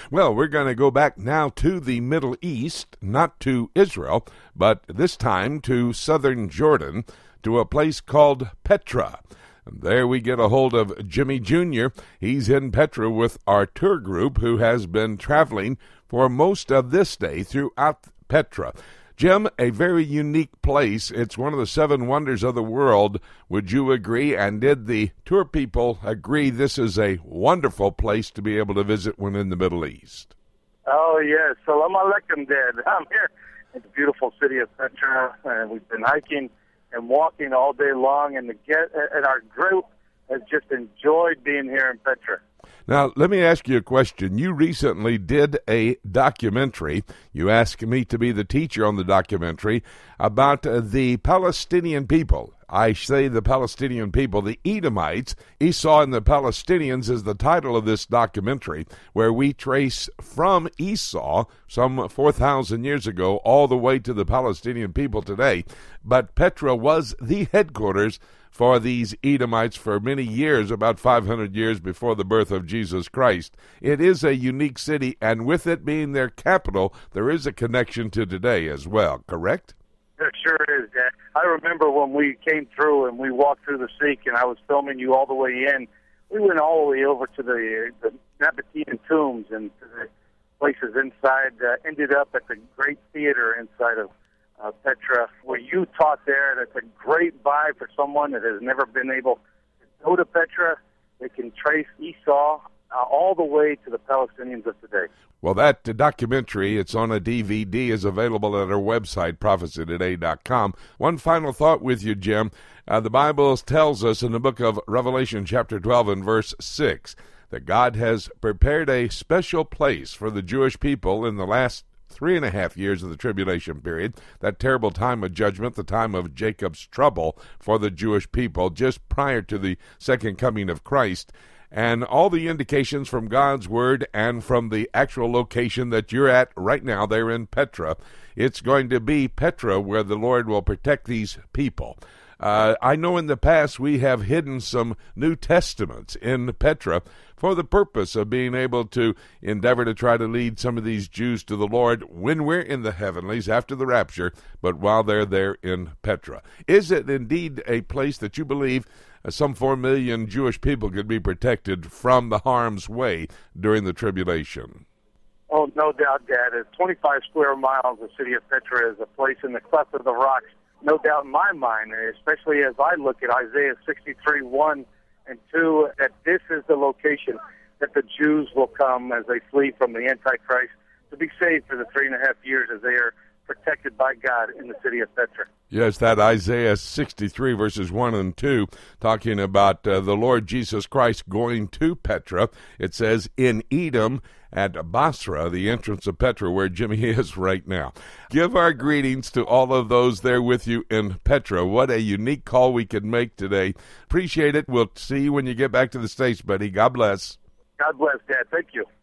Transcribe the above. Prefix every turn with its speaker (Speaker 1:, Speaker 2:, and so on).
Speaker 1: Well, we're going to go back now to the Middle East, not to Israel, but this time to southern Jordan, to a place called Petra. And there we get a hold of Jimmy Jr. He's in Petra with our tour group who has been traveling for most of this day throughout Petra. Jim, a very unique place. It's one of the seven wonders of the world. Would you agree? And did the tour people agree this is a wonderful place to be able to visit when in the Middle East?
Speaker 2: Oh, yes. Salam alaikum, Dad. I'm here in the beautiful city of Petra, and we've been hiking and walking all day long, and our group has just enjoyed being here in Petra.
Speaker 1: Now, let me ask you a question. You recently did a documentary. You asked me to be the teacher on the documentary about the Palestinian people. I say the Palestinian people, the Edomites. Esau and the Palestinians is the title of this documentary, where we trace from Esau some 4,000 years ago all the way to the Palestinian people today. But Petra was the headquarters for these Edomites for many years, about 500 years before the birth of Jesus Christ. It is a unique city, and with it being their capital, there is a connection to today as well, correct?
Speaker 2: There sure is, Dad. I remember when we came through and we walked through the Sikh, and I was filming you all the way in. We went all the way over to the Nabatean tombs and to the places inside, ended up at the great theater inside of Petra, where you taught there. That's a great vibe for someone that has never been able to go to Petra. They can trace Esau all the way to the Palestinians of today.
Speaker 1: Well, that documentary, it's on a DVD, is available at our website, prophecytoday.com. One final thought with you, Jim. The Bible tells us in the book of Revelation, chapter 12 and verse 6, that God has prepared a special place for the Jewish people in the last 3.5 years of the tribulation period, that terrible time of judgment, the time of Jacob's trouble for the Jewish people just prior to the second coming of Christ. And all the indications from God's Word and from the actual location that you're at right now there in Petra, it's going to be Petra where the Lord will protect these people. I know in the past we have hidden some New Testaments in Petra for the purpose of being able to endeavor to try to lead some of these Jews to the Lord when we're in the heavenlies after the rapture, but while they're there in Petra. Is it indeed a place that you believe some 4 million Jewish people could be protected from the harm's way during the tribulation?
Speaker 2: Oh, no doubt, Dad. It's 25 square miles. The city of Petra is a place in the cleft of the rocks. No doubt in my mind, especially as I look at Isaiah 63, 1 and 2, that this is the location that the Jews will come as they flee from the Antichrist to be saved for the 3.5 years as they are protected by God in the city of Petra.
Speaker 1: Yes, that Isaiah 63 verses 1 and 2, talking about the Lord Jesus Christ going to Petra. It says, in Edom at Basra, the entrance of Petra, where Jimmy is right now. Give our greetings to all of those there with you in Petra. What a unique call we could make today. Appreciate it. We'll see you when you get back to the States, buddy. God bless.
Speaker 2: God bless, Dad. Thank you.